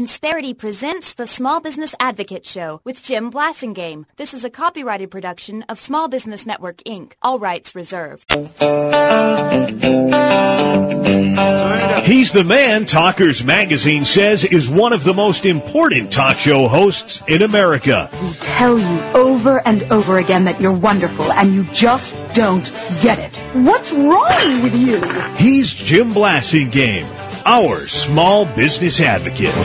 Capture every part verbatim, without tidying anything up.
Insperity presents the Small Business Advocate Show with Jim Blasingame. This is a copyrighted production of Small Business Network, Incorporated. All rights reserved. He's the man Talkers Magazine says is one of the most important talk show hosts in America. We tell you over and over again that you're wonderful, and you just don't get it. What's wrong with you? He's Jim Blasingame, our small business advocate.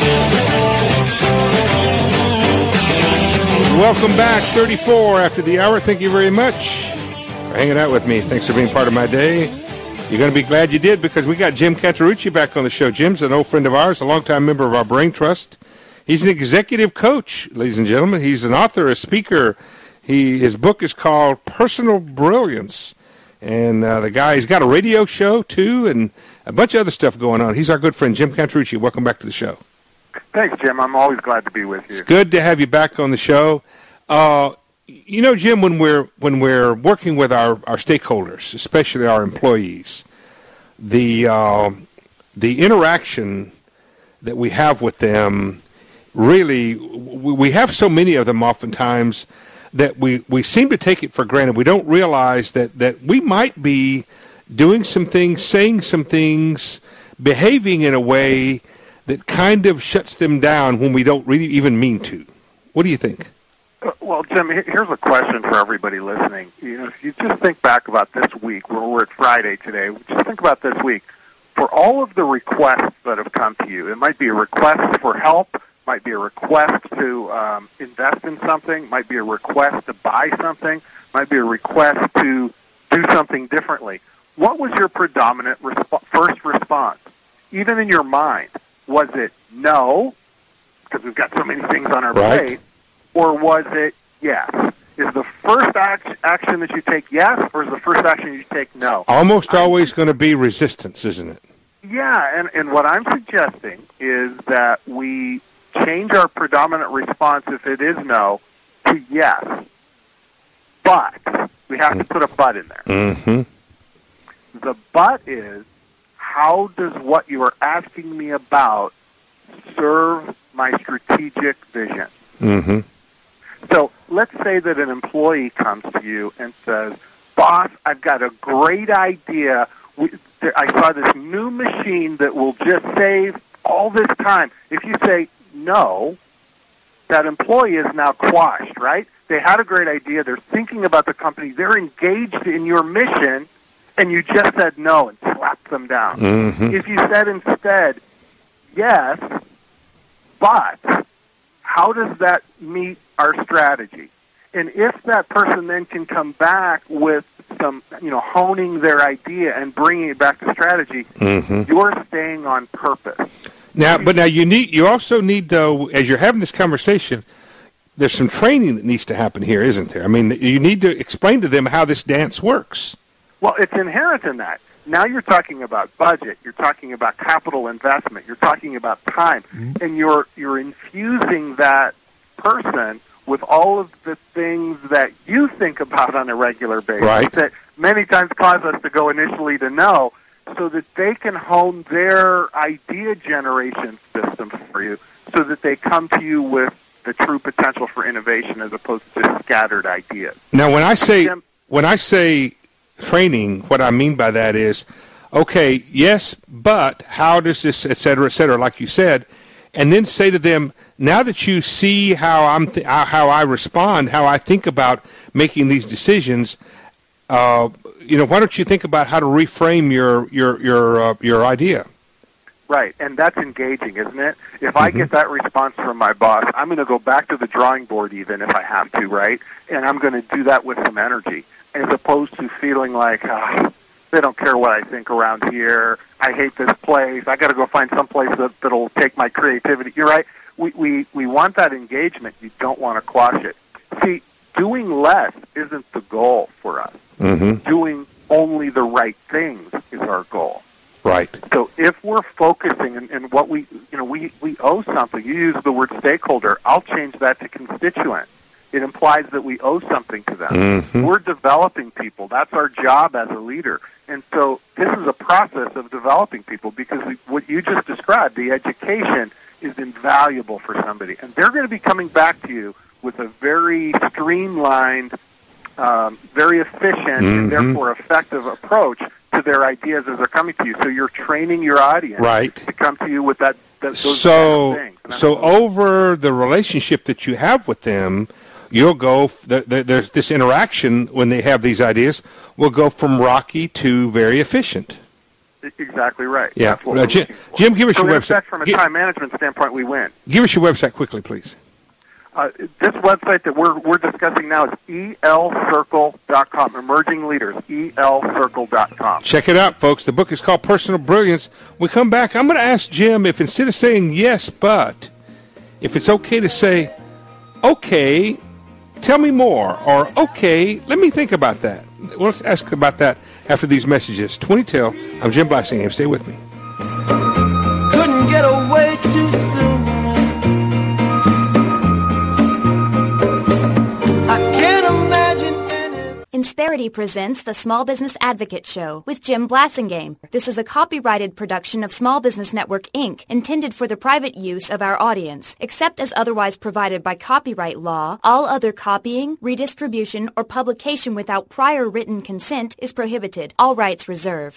Welcome back, thirty-four after the hour. Thank you very much for hanging out with me. Thanks for being part of my day. You're going to be glad you did, because we got Jim Cantarucci back on the show. Jim's an old friend of ours, a longtime member of our Brain Trust. He's an executive coach, ladies and gentlemen. He's an author, a speaker. He His book is called Personal Brilliance. And uh, the guy, he's got a radio show, too, and a bunch of other stuff going on. He's our good friend, Jim Cantarucci. Welcome back to the show. Thanks, Jim. I'm always glad to be with you. It's good to have you back on the show. Uh, you know, Jim, when we're when we're working with our, our stakeholders, especially our employees, the uh, the interaction that we have with them, really, we, we have so many of them oftentimes that we, we seem to take it for granted. We don't realize that, that we might be doing some things, saying some things, behaving in a way that kind of shuts them down when we don't really even mean to. What do you think? Well, Jim, here's a question for everybody listening. You know, if you just think back about this week, where we're at Friday today, just think about this week. For all of the requests that have come to you, it might be a request for help, might be a request to um, invest in something, might be a request to buy something, might be a request to do something differently. What was your predominant resp- first response? Even in your mind, was it no, because we've got so many things on our right. plate, or was it yes? Is the first act- action that you take yes, or is the first action you take no? Almost always going to be resistance, isn't it? Yeah, and, and what I'm suggesting is that we change our predominant response, if it is no, to yes. But we have to put a but in there. Mm-hmm. The but is, how does what you are asking me about serve my strategic vision? Mm-hmm. So let's say that an employee comes to you and says, boss, I've got a great idea. We, there, I saw this new machine that will just save all this time. If you say no, that employee is now quashed, right? They had a great idea. They're thinking about the company. They're engaged in your mission, and you just said no and slapped them down. Mm-hmm. If you said instead, yes, but how does that meet our strategy? And if that person then can come back with some, you know, honing their idea and bringing it back to strategy, mm-hmm. you're staying on purpose. Now, but now you need, you also need, though, as you're having this conversation, there's some training that needs to happen here, isn't there? I mean, you need to explain to them how this dance works. Well, it's inherent in that. Now you're talking about budget, you're talking about capital investment, you're talking about time, mm-hmm. and you're you're infusing that person with all of the things that you think about on a regular basis right. that many times cause us to go initially to no, so that they can hone their idea generation system for you, so that they come to you with the true potential for innovation as opposed to just scattered ideas. Now, when I say Jim, when I say training, what I mean by that is, okay, yes, but how does this, et cetera, et cetera, like you said, and then say to them, now that you see how I'm th- how I respond, how I think about making these decisions, uh, you know, why don't you think about how to reframe your your your uh, your idea? Right, and that's engaging, isn't it? If Mm-hmm. I get that response from my boss, I'm going to go back to the drawing board even if I have to, right? And I'm going to do that with some energy, as opposed to feeling like, ah, they don't care what I think around here. I hate this place. I got to go find some place that, that'll take my creativity. You're right. We, we, we want that engagement. You don't want to quash it. See, doing less isn't the goal for us. Mm-hmm. Doing only the right things is our goal. Right. So if we're focusing in, in what we, you know, we, we owe something. You use the word stakeholder. I'll change that to constituent. it implies that we owe something to them. Mm-hmm. We're developing people. That's our job as a leader. And so this is a process of developing people because we, what you just described, the education, is invaluable for somebody. And they're going to be coming back to you with a very streamlined, um, very efficient, mm-hmm. and therefore effective approach to their ideas as they're coming to you. So you're training your audience right. to come to you with that. that those so, kind of things. so over the relationship that you have with them, you'll go. The, the, there's this interaction when they have these ideas. Will go from rocky to very efficient. Exactly right. Yeah, That's what uh, we're Jim, looking for. Jim, give us so your in website. Effect, from a Give, time management standpoint, we win. Give us your website quickly, please. Uh, this website that we're we're discussing now is E L circle dot com. Emerging Leaders, E L circle dot com. Check it out, folks. The book is called Personal Brilliance. We come back. I'm going to ask Jim if instead of saying yes, but, if it's okay to say, okay, tell me more, or okay, let me think about that. We'll ask about that after these messages. twenty till. I'm Jim Blassingham. Stay with me. Couldn't get away too soon. Insperity presents the Small Business Advocate Show with Jim Blasingame. This is a copyrighted production of Small Business Network, Incorporated, intended for the private use of our audience. Except as otherwise provided by copyright law, all other copying, redistribution, or publication without prior written consent is prohibited. All rights reserved.